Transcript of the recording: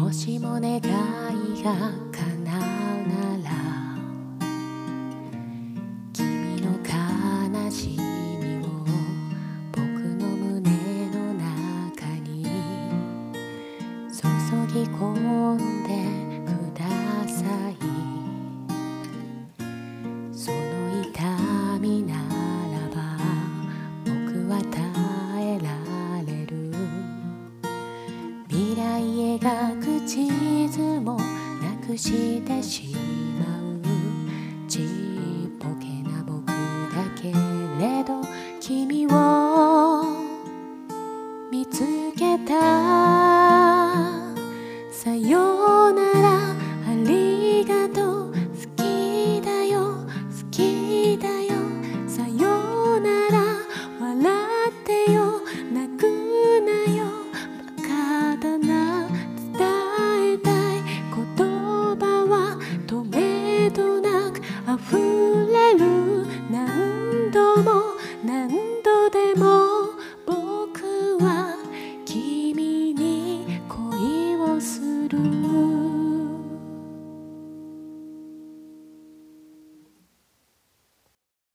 もしも願いが叶うなら君の悲しみを僕の胸の中に注ぎ込んでください。その痛みならば僕は耐えられる。未来描く地図もなくしてしまう。ちっぽけな僕だけれど君を見つけた。さよならありがとう、好きだよ好きだよ。さよなら笑ってよ泣くなよ。バカだな伝えたい言葉は止めどなく溢れる。何度も何度でも僕は君に恋をする。